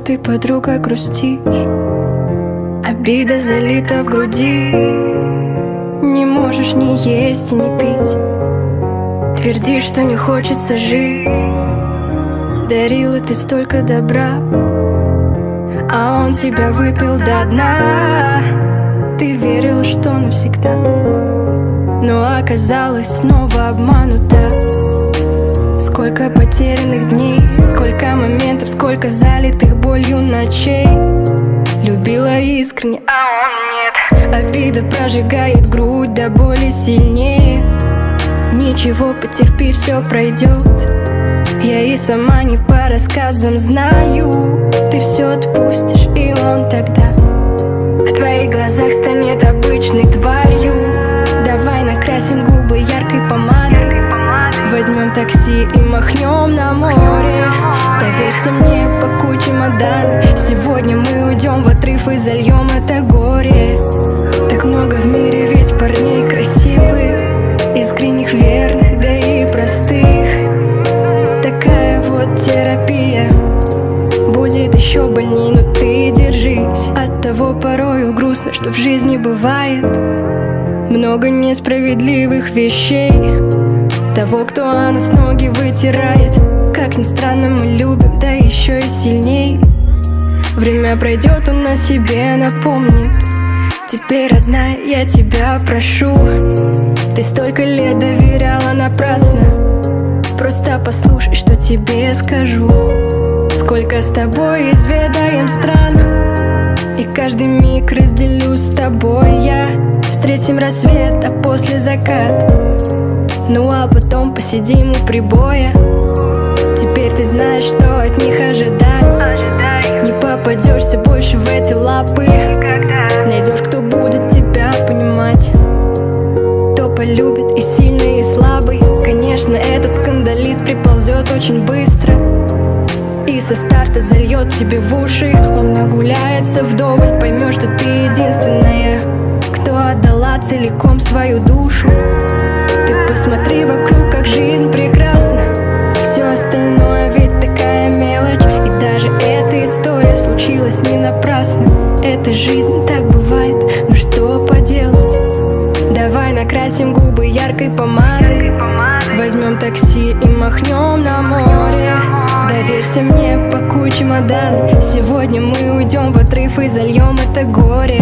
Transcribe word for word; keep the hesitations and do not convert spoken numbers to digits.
ты, подруга, грустишь? Обида залита в груди. Не можешь ни есть и ни пить. Твердишь, что не хочется жить. Дарила ты столько добра, а он тебя выпил до дна. Ты верила, что навсегда, но оказалась снова обманута. Сколько потерянных дней, сколько моментов, сколько залитых болью ночей. Любила искренне, а он нет. Обида прожигает грудь до боли сильнее. Ничего, потерпи, все пройдет. Я и сама не по рассказам знаю. Ты все отпустишь, и он тогда в твоих глазах станет обычной тварью. Давай накрасим губы яркой помадой, возьмем такси и махнем на море. Доверься мне, пакуй чемоданы. Сегодня мы уйдем в отрыв и зальем это горе. Так много в мире ведь парней красивых, искренних, верных, да и простых. Такая вот терапия, будет еще больней, но ты держись. Оттого порою грустно, что в жизни бывает много несправедливых вещей. Того, кто о нас ноги вытирает. Как ни странно, мы любим, да еще и сильней. Время пройдет, он о себе напомнит. Теперь, родная, я тебя прошу. Ты столько лет доверяла напрасно. Просто послушай, что тебе скажу. Сколько с тобой изведаем стран, и каждый миг разделю с тобой я. Встретим рассвет, а после закат. Ну а потом посидим у прибоя. Теперь ты знаешь, что от них ожидать. Не попадешься больше в эти лапы. Найдешь, кто будет тебя понимать, кто полюбит и сильный, и слабый. Конечно, этот скандалист приползет очень быстро и со старта зальет тебе в уши. Он нагуляется вдоволь, поймешь, что ты единственная, кто отдала целиком свою душу. Ты посмотри вокруг, как жизнь прекрасна. Все остальное ведь такая мелочь. И даже эта история случилась не напрасно. Это жизнь, так бывает, ну что поделать. Давай накрасим губы яркой помадой, возьмем такси и махнем на море. Доверься мне, пакуй чемоданы. Сегодня мы уйдем в отрыв и зальем это горе.